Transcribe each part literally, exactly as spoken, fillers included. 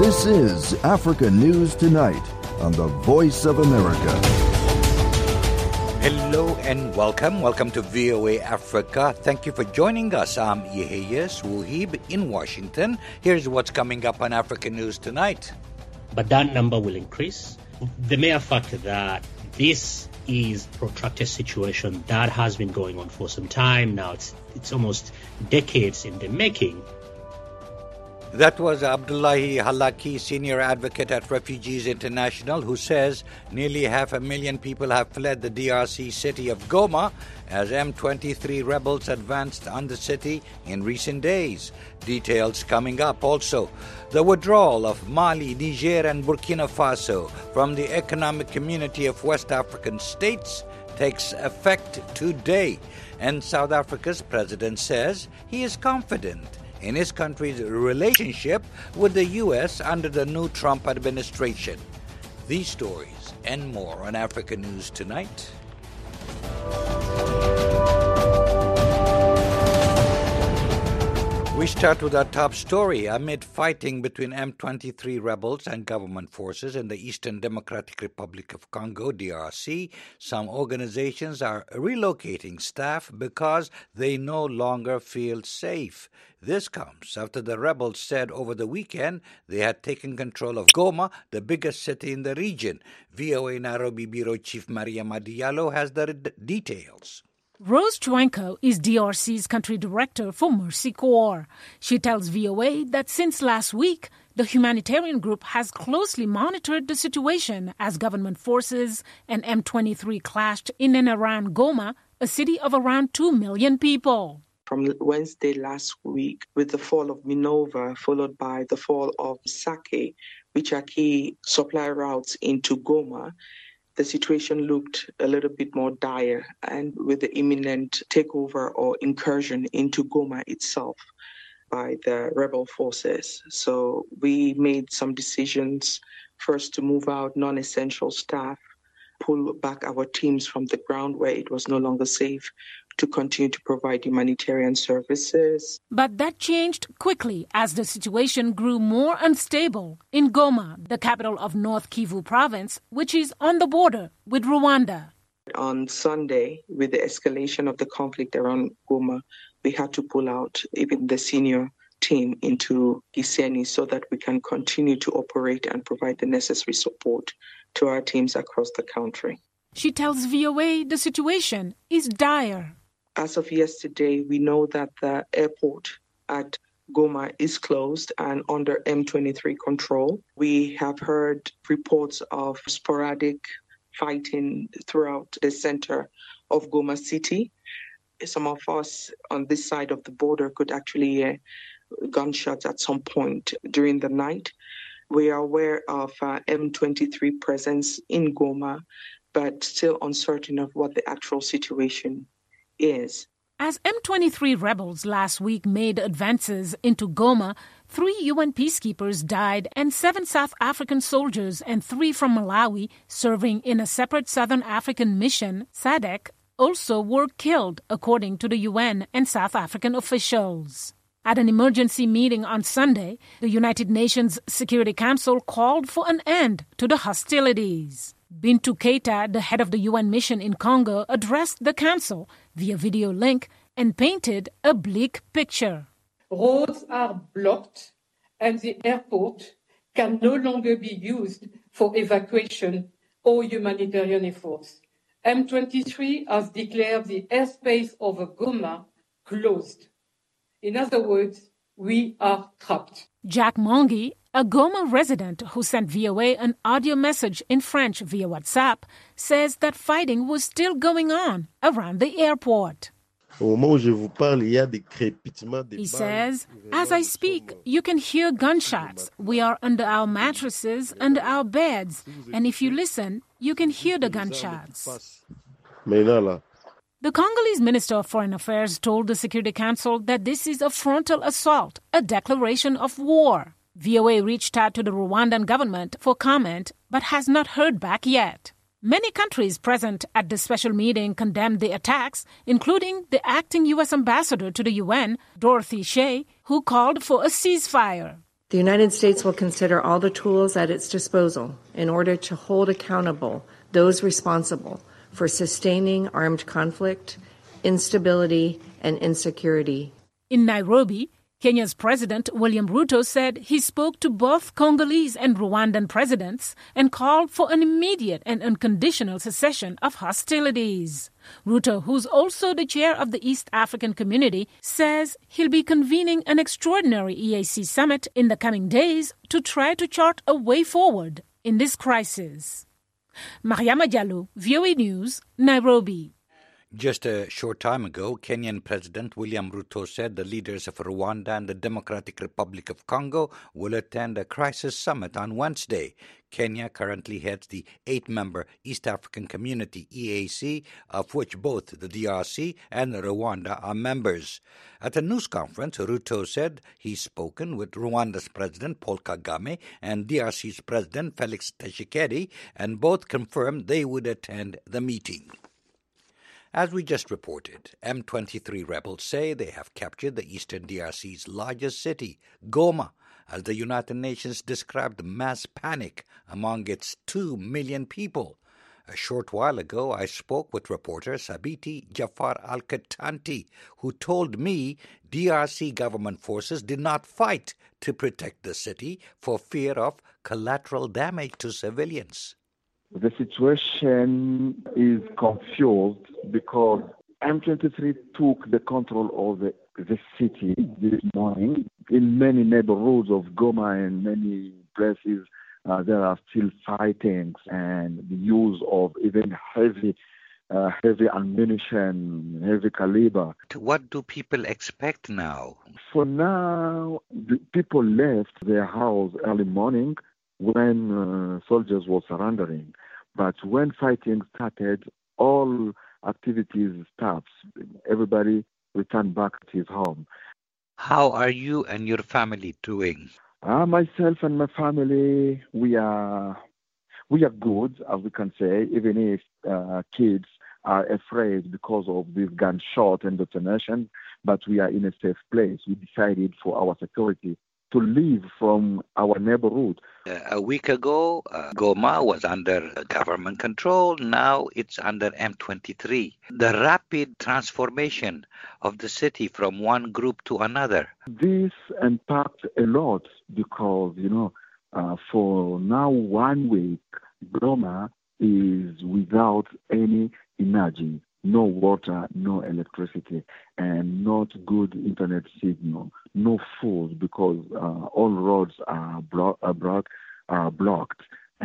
This is Africa News Tonight on the Voice of America. Hello and welcome. Welcome to V O A Africa. Thank you for joining us. I'm Yeheyes Wuhib in Washington. Here's what's coming up on Africa News Tonight. But that number will increase. The mere fact that this is a protracted situation that has been going on for some time now, it's, it's almost decades in the making. That was Abdullahi Halaki, senior advocate at Refugees International, who says nearly half a million people have fled the D R C city of Goma as M twenty-three rebels advanced on the city in recent days. Details coming up. Also, the withdrawal of Mali, Niger, and Burkina Faso from the Economic Community of West African States takes effect today. And South Africa's president says he is confident in his country's relationship with the U S under the new Trump administration. These stories and more on Africa News Tonight. We start with our top story. Amid fighting between M twenty-three rebels and government forces in the Eastern Democratic Republic of Congo, D R C, some organizations are relocating staff because they no longer feel safe. This comes after the rebels said over the weekend they had taken control of Goma, the biggest city in the region. V O A Nairobi Bureau Chief Mariama Diallo has the d- details. Rose Chuenko is D R C's country director for Mercy Corps. She tells V O A that since last week, the humanitarian group has closely monitored the situation as government forces and M twenty-three clashed in and around Goma, a city of around two million people. From Wednesday last week, with the fall of Minova, followed by the fall of Sake, which are key supply routes into Goma, the situation looked a little bit more dire, and with the imminent takeover or incursion into Goma itself by the rebel forces. So we made some decisions, first to move out non-essential staff, pull back our teams from the ground where it was no longer safe, to continue to provide humanitarian services. But that changed quickly as the situation grew more unstable in Goma, the capital of North Kivu province, which is on the border with Rwanda. On Sunday, with the escalation of the conflict around Goma, we had to pull out even the senior team into Gisenyi so that we can continue to operate and provide the necessary support to our teams across the country. She tells V O A the situation is dire. As of yesterday, we know that the airport at Goma is closed and under M twenty-three control. We have heard reports of sporadic fighting throughout the center of Goma city. Some of us on this side of the border could actually hear gunshots at some point during the night. We are aware of uh, M twenty-three presence in Goma, but still uncertain of what the actual situation is. As M twenty-three rebels last week made advances into Goma, three U N peacekeepers died and seven South African soldiers and three from Malawi serving in a separate Southern African mission, S A D C, also were killed, according to the U N and South African officials. At an emergency meeting on Sunday, the United Nations Security Council called for an end to the hostilities. Bintou Keita, the head of the U N mission in Congo, addressed the council via video link and painted a bleak picture. Roads are blocked and the airport can no longer be used for evacuation or humanitarian efforts. M twenty-three has declared the airspace over Goma closed. In other words, we are trapped. Jack Mongi, a Goma resident who sent V O A an audio message in French via WhatsApp, says that fighting was still going on around the airport. He says, as I speak, you can hear gunshots. We are under our mattresses, under our beds, and if you listen, you can hear the gunshots. The Congolese Minister of Foreign Affairs told the Security Council that this is a frontal assault, a declaration of war. V O A reached out to the Rwandan government for comment, but has not heard back yet. Many countries present at the special meeting condemned the attacks, including the acting U S ambassador to the U N, Dorothy Shea, who called for a ceasefire. The United States will consider all the tools at its disposal in order to hold accountable those responsible for sustaining armed conflict, instability, and insecurity. In Nairobi, Kenya's President William Ruto said he spoke to both Congolese and Rwandan presidents and called for an immediate and unconditional cessation of hostilities. Ruto, who's also the chair of the East African Community, says he'll be convening an extraordinary E A C summit in the coming days to try to chart a way forward in this crisis. Mariama Diallo, V O A News, Nairobi. Just a short time ago, Kenyan President William Ruto said the leaders of Rwanda and the Democratic Republic of Congo will attend a crisis summit on Wednesday. Kenya currently heads the eight-member East African Community, E A C, of which both the D R C and Rwanda are members. At a news conference, Ruto said he's spoken with Rwanda's President Paul Kagame and D R C's President Felix Tshisekedi, and both confirmed they would attend the meeting. As we just reported, M twenty-three rebels say they have captured the eastern D R C's largest city, Goma, as the United Nations described mass panic among its two million people. A short while ago, I spoke with reporter Sabiti Jafar Al-Katanti, who told me D R C government forces did not fight to protect the city for fear of collateral damage to civilians. The situation is confused because M twenty-three took the control of the, the city this morning. In many neighborhoods of Goma and many places, uh, there are still fightings and the use of even heavy, uh, heavy ammunition, heavy caliber. What do people expect now? For now, the people left their house early morning when uh, soldiers were surrendering. But when fighting started, all activities stopped. Everybody returned back to his home. How are you and your family doing? Uh, myself and my family, we are we are good, as we can say, even if uh, kids are afraid because of this gunshot and detonation, but we are in a safe place. We decided for our security to leave from our neighborhood. Uh, a week ago, uh, Goma was under government control. Now it's under M twenty-three. The rapid transformation of the city from one group to another. This impacts a lot because, you know, uh, for now one week, Goma is without any energy. No water, no electricity, and not good internet signal, no food because uh, all roads are, blo- are, blo- are blocked,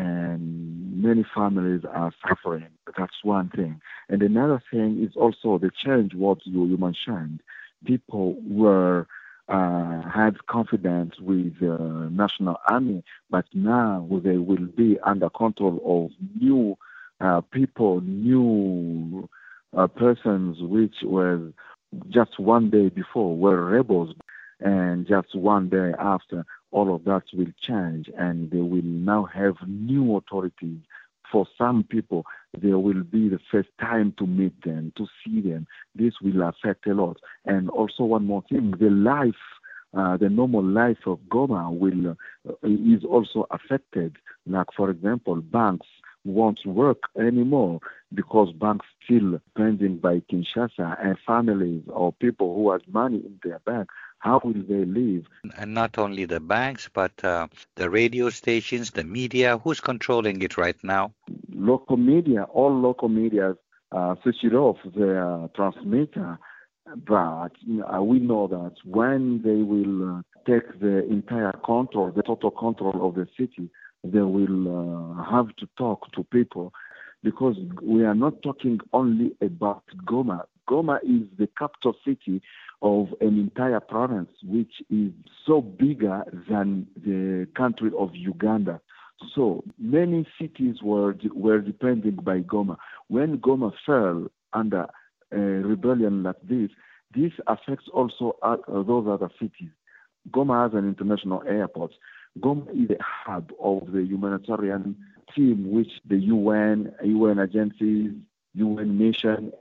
and many families are suffering. That's one thing. And another thing is also the change what you, you mentioned. People were uh, had confidence with the uh, National Army, but now they will be under control of new uh, people, new Uh, persons which were just one day before were rebels, and just one day after, all of that will change, and they will now have new authorities. For some people, there will be the first time to meet them, to see them. This will affect a lot. And also one more thing, the life, uh, the normal life of Goma will uh, is also affected. Like, for example, banks won't work anymore because banks still pending by Kinshasa, and families or people who have money in their bank, how will they live? And not only the banks, but uh, the radio stations, the media, who's controlling it right now? Local media, all local media uh, switched off their transmitter, but uh, we know that when they will uh, take the entire control, the total control of the city, they will uh, have to talk to people, because we are not talking only about Goma. Goma is the capital city of an entire province, which is so bigger than the country of Uganda. So many cities were were depending by Goma. When Goma fell under a rebellion like this, this affects also those other cities. Goma has an international airport. Goma is the hub of the humanitarian team which the U N, U N agencies, U N mission,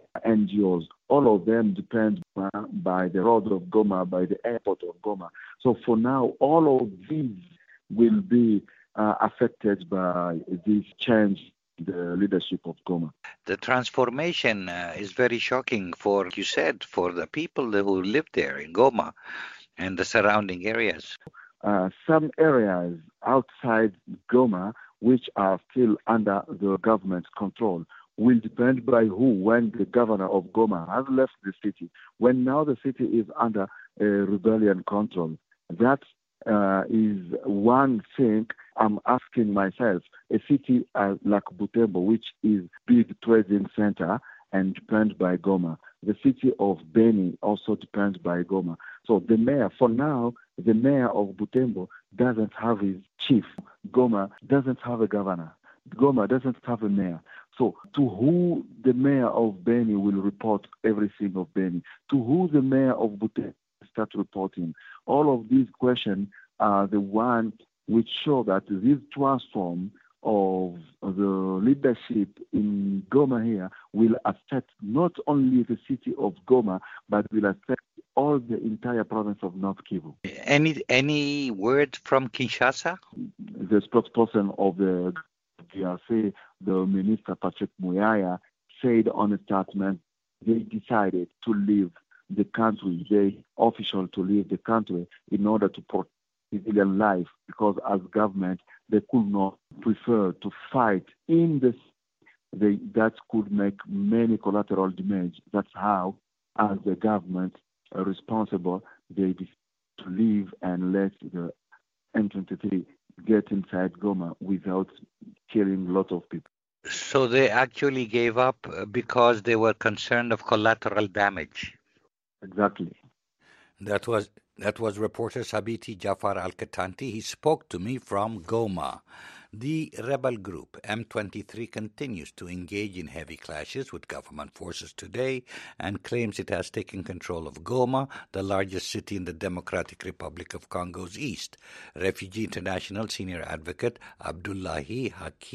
N G Os. All of them depend by the road of Goma, by the airport of Goma. So for now, all of these will be uh, affected by this change in the leadership of Goma. The transformation uh, is very shocking for, you said, for the people who live there in Goma and the surrounding areas. Uh, some areas outside Goma, which are still under the government's control, will depend by who. When the governor of Goma has left the city, when now the city is under a rebellion control, that uh, is one thing I'm asking myself. A city uh, like Butembo, which is big trading center and depends by Goma. The city of Beni also depends by Goma. So the mayor, for now, the mayor of Butembo doesn't have his chief. Goma doesn't have a governor. Goma doesn't have a mayor. So to who the mayor of Beni will report everything of Beni? To who the mayor of Butembo start reporting? All of these questions are the ones which show that this transform of the leadership in Goma here will affect not only the city of Goma, but will affect all the entire province of North Kivu. Any any word from Kinshasa? The spokesperson of the D R C, the Minister Patrick Muyaya, said on a statement they decided to leave the country, they official to leave the country in order to protect civilian life, because as government they could not prefer to fight in the they, that could make many collateral damage. That's how, as the government are responsible, they decided to leave and let the M twenty-three get inside Goma without killing a lot of people. So they actually gave up because they were concerned of collateral damage. Exactly. That was that was reporter Sabiti Jafar Al-Katanti. He spoke to me from Goma. The rebel group M twenty-three continues to engage in heavy clashes with government forces today and claims it has taken control of Goma, the largest city in the Democratic Republic of Congo's east. Refugee International senior advocate Abdullahi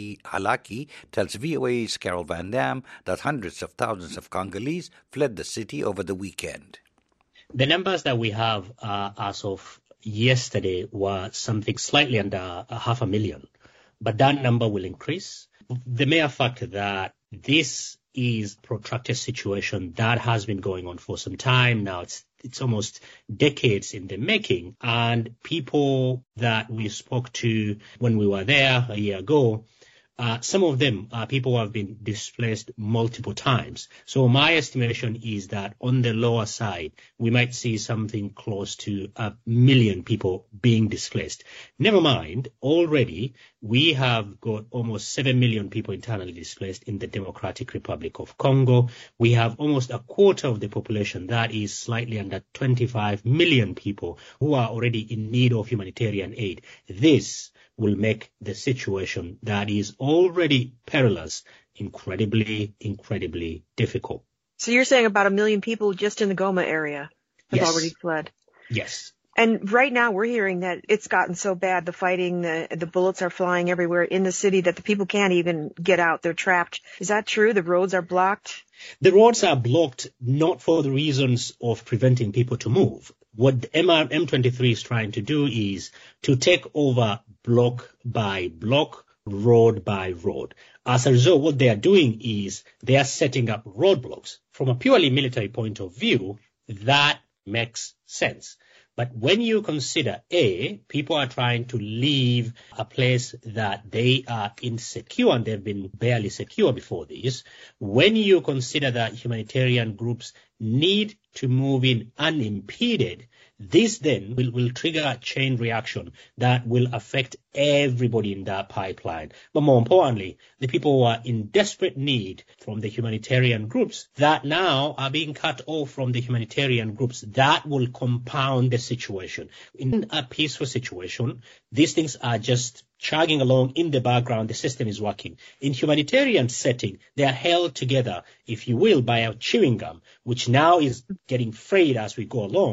Halaki tells V O A's Carol Van Dam that hundreds of thousands of Congolese fled the city over the weekend. The numbers that we have uh, as of yesterday were something slightly under a half a million. But that number will increase. The mere fact that this is a protracted situation that has been going on for some time now, it's, it's almost decades in the making. And people that we spoke to when we were there a year ago, uh, some of them are people who have been displaced multiple times. So my estimation is that on the lower side, we might see something close to a million people being displaced. Never mind, already we have got almost seven million people internally displaced in the Democratic Republic of Congo. We have almost a quarter of the population, that is slightly under twenty-five million people, who are already in need of humanitarian aid. This will make the situation that is already perilous incredibly, incredibly difficult. So you're saying about a million people just in the Goma area have Yes. already fled? Yes. And right now we're hearing that it's gotten so bad, the fighting, the, the bullets are flying everywhere in the city that the people can't even get out. They're trapped. Is that true? The roads are blocked? The roads are blocked not for the reasons of preventing people to move. What M twenty-three is trying to do is to take over block by block, road by road. As a result, what they are doing is they are setting up roadblocks. From a purely military point of view, that makes sense. But when you consider, A, people are trying to leave a place that they are insecure and they've been barely secure before this, when you consider that humanitarian groups need to move in unimpeded, this then will, will trigger a chain reaction that will affect everybody in that pipeline. But more importantly, the people who are in desperate need from the humanitarian groups that now are being cut off from the humanitarian groups, that will compound the situation. In a peaceful situation, these things are just chugging along in the background, the system is working. In humanitarian setting, they are held together, if you will, by a chewing gum, which now is getting frayed as we go along.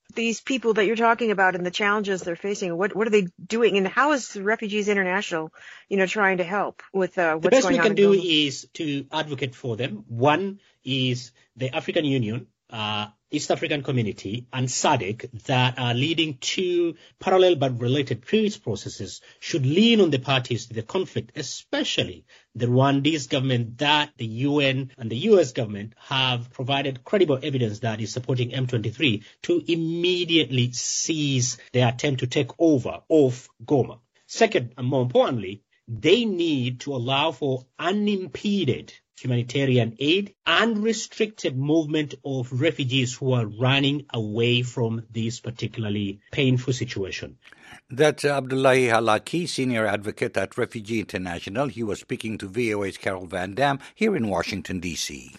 these people that you're talking about and the challenges they're facing? What what are they doing, and how is Refugees International, you know, trying to help with uh, what's the best going we on? can in do Goma? is to advocate for them. One is the African Union, uh, East African Community, and S A D C that are leading two parallel but related peace processes should lean on the parties to the conflict, especially the Rwandese government that the U N and the U S government have provided credible evidence that is supporting M twenty-three to immediately cease their attempt to take over of Goma. Second, and more importantly, they need to allow for unimpeded humanitarian aid, unrestricted movement of refugees who are running away from this particularly painful situation. That's Abdullahi Halaki, senior advocate at Refugee International. He was speaking to V O A's Carol Van Dam here in Washington, D C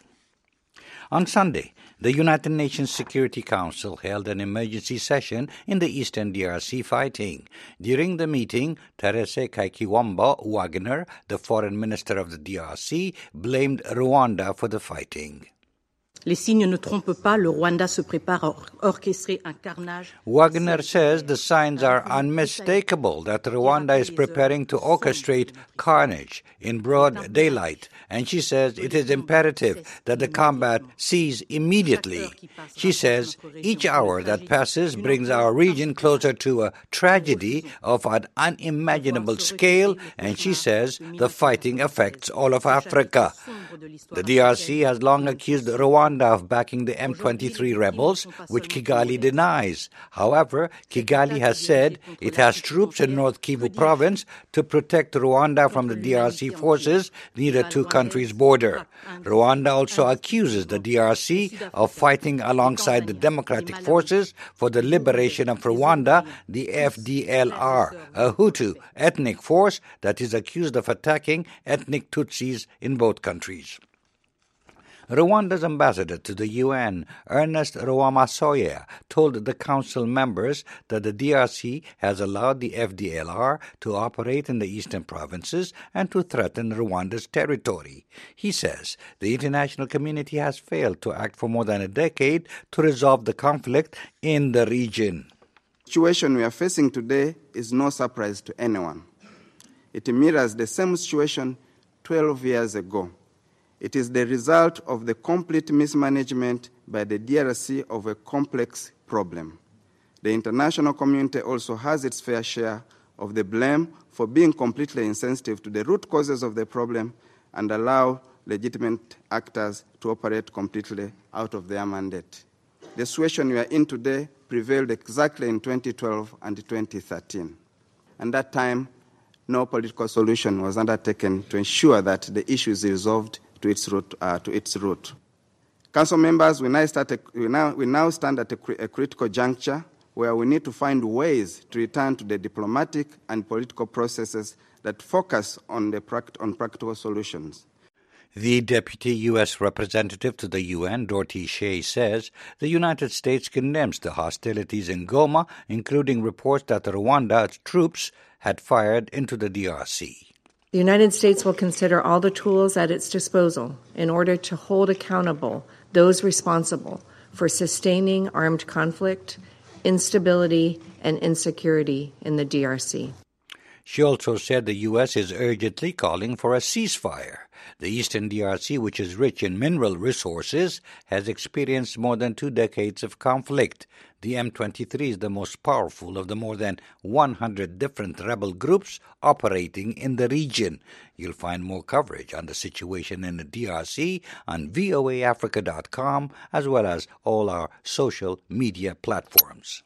On Sunday, the United Nations Security Council held an emergency session in the eastern D R C fighting. During the meeting, Therese Kaikiwamba Wagner, the foreign minister of the D R C, blamed Rwanda for the fighting. Les signes ne trompent pas, le Rwanda se prépare à orchestrer un carnage. Wagner says the signs are unmistakable that Rwanda is preparing to orchestrate carnage in broad daylight, and she says it is imperative that the combat cease immediately. She says each hour that passes brings our region closer to a tragedy of an unimaginable scale, and she says the fighting affects all of Africa. The D R C has long accused Rwanda of backing the M twenty-three rebels, which Kigali denies. However, Kigali has said it has troops in North Kivu province to protect Rwanda from the D R C forces near the two countries' border. Rwanda also accuses the D R C of fighting alongside the democratic forces for the liberation of Rwanda, the F D L R, a Hutu ethnic force that is accused of attacking ethnic Tutsis in both countries. Rwanda's ambassador to the U N, Ernest Rwamasoya, told the council members that the D R C has allowed the F D L R to operate in the eastern provinces and to threaten Rwanda's territory. He says the international community has failed to act for more than a decade to resolve the conflict in the region. The situation we are facing today is no surprise to anyone. It mirrors the same situation twelve years ago. It is the result of the complete mismanagement by the D R C of a complex problem. The international community also has its fair share of the blame for being completely insensitive to the root causes of the problem and allow legitimate actors to operate completely out of their mandate. The situation we are in today prevailed exactly in twenty twelve and twenty thirteen. At that time, no political solution was undertaken to ensure that the issue is resolved to its root. Uh, to its root. Council members, we now, start a, we, now, we now stand at a, a critical juncture where we need to find ways to return to the diplomatic and political processes that focus on, the pract- on practical solutions. The deputy U S representative to the U N, Dorothy Shea, says the United States condemns the hostilities in Goma, including reports that Rwanda's troops had fired into the D R C. The United States will consider all the tools at its disposal in order to hold accountable those responsible for sustaining armed conflict, instability, and insecurity in the D R C. She also said the U S is urgently calling for a ceasefire. The eastern D R C, which is rich in mineral resources, has experienced more than two decades of conflict. The M twenty-three is the most powerful of the more than one hundred different rebel groups operating in the region. You'll find more coverage on the situation in the D R C on V O A Africa dot com, as well as all our social media platforms.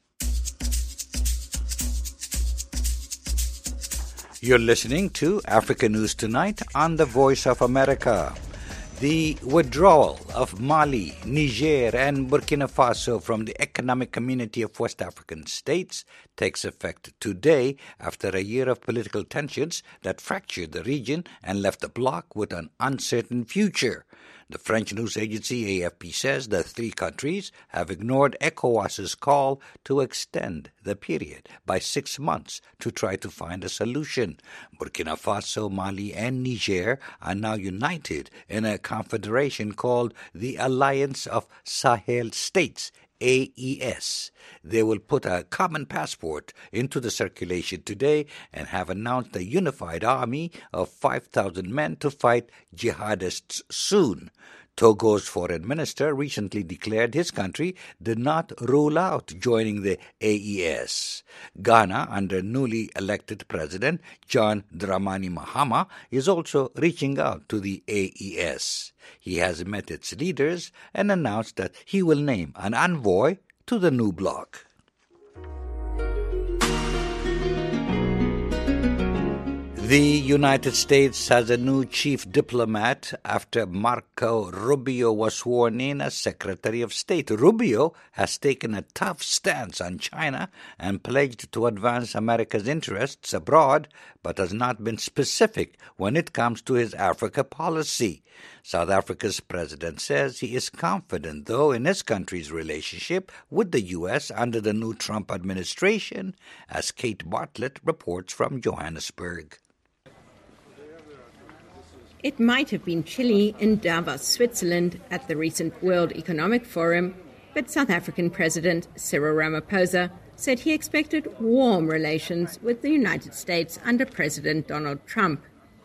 You're listening to Africa News Tonight on the Voice of America. The withdrawal of Mali, Niger, and Burkina Faso from the Economic Community of West African States takes effect today after a year of political tensions that fractured the region and left the bloc with an uncertain future. The French news agency A F P says the three countries have ignored ECOWAS's call to extend the period by six months to try to find a solution. Burkina Faso, Mali, and Niger are now united in a confederation called the Alliance of Sahel States, A E S. They will put a common passport into the circulation today and have announced a unified army of five thousand men to fight jihadists soon. Togo's foreign minister recently declared his country did not rule out joining the A E S. Ghana, under newly elected President John Dramani Mahama, is also reaching out to the A E S. He has met its leaders and announced that he will name an envoy to the new bloc. The United States has a new chief diplomat after Marco Rubio was sworn in as Secretary of State. Rubio has taken a tough stance on China and pledged to advance America's interests abroad, but has not been specific when it comes to his Africa policy. South Africa's president says he is confident, though, in his country's relationship with the U S under the new Trump administration, as Kate Bartlett reports from Johannesburg. It might have been chilly in Davos, Switzerland, at the recent World Economic Forum, but South African President Cyril Ramaphosa said he expected warm relations with the United States under President Donald Trump.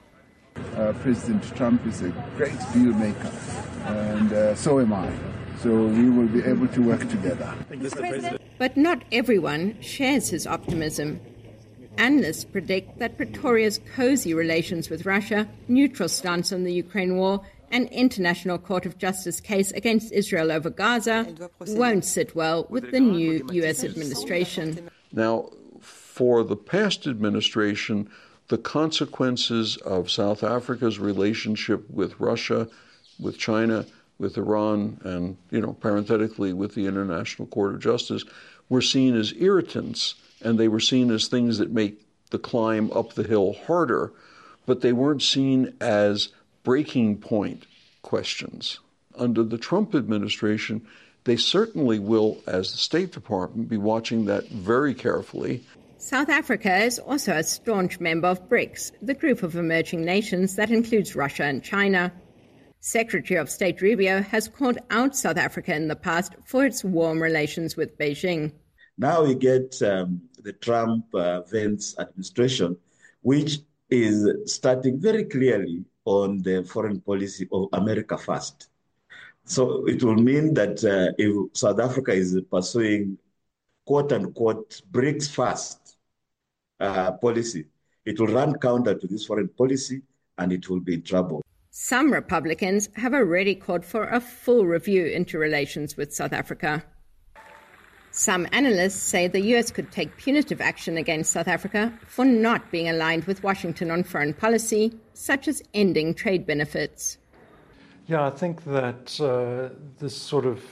Uh, President Trump is a great deal maker, and uh, so am I. So we will be able to work together. But not everyone shares his optimism. Analysts predict that Pretoria's cozy relations with Russia, neutral stance on the Ukraine war, and International Court of Justice case against Israel over Gaza won't sit well with the new U S administration. Now, for the past administration, the consequences of South Africa's relationship with Russia, with China, with Iran, and, you know, parenthetically with the International Court of Justice, were seen as irritants, and they were seen as things that make the climb up the hill harder, but they weren't seen as breaking point questions. Under the Trump administration, they certainly will, as the State Department, be watching that very carefully. South Africa is also a staunch member of BRICS, the group of emerging nations that includes Russia and China. Secretary of State Rubio has called out South Africa in the past for its warm relations with Beijing. Now we get um, the Trump-Vance uh, administration, which is starting very clearly on the foreign policy of America first. So it will mean that uh, if South Africa is pursuing quote-unquote BRICS first uh, policy, it will run counter to this foreign policy and it will be in trouble. Some Republicans have already called for a full review into relations with South Africa. Some analysts say the U S could take punitive action against South Africa for not being aligned with Washington on foreign policy, such as ending trade benefits. Yeah, I think that uh, this sort of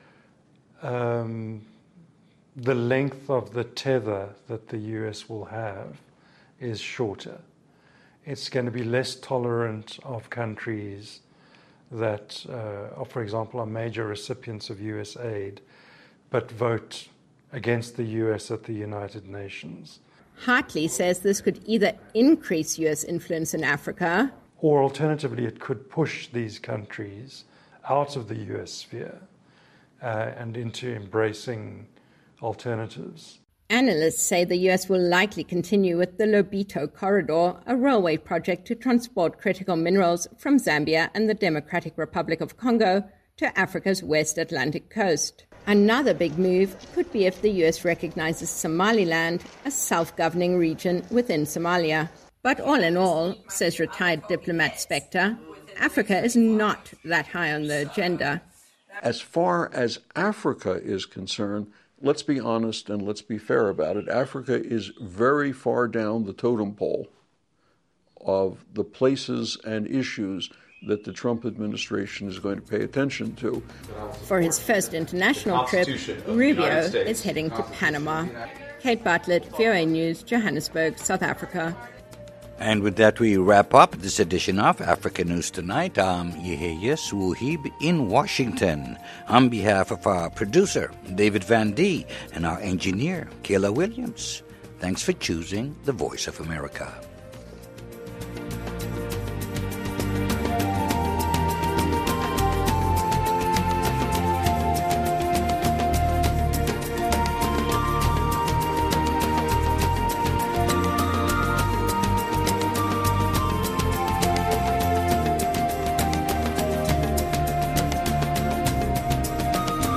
um, the length of the tether that the U S will have is shorter. It's going to be less tolerant of countries that, uh, for example, are major recipients of U S aid, but vote against the U S at the United Nations. Hartley says this could either increase U S influence in Africa, or alternatively, it could push these countries out of the U S sphere uh, and into embracing alternatives. Analysts say the U S will likely continue with the Lobito Corridor, a railway project to transport critical minerals from Zambia and the Democratic Republic of Congo to Africa's West Atlantic coast. Another big move could be if the U S recognizes Somaliland, a self-governing region within Somalia. But all in all, says retired diplomat Spector, Africa is not that high on the agenda. As far as Africa is concerned, let's be honest and let's be fair about it. Africa is very far down the totem pole of the places and issues that the Trump administration is going to pay attention to. For his first international trip, Rubio is heading to Panama. Kate Bartlett, V O A News, Johannesburg, South Africa. And with that, we wrap up this edition of Africa News Tonight. I'm Yehia Swuhib in Washington. On behalf of our producer, David Van Dee, and our engineer, Kayla Williams, thanks for choosing the Voice of America.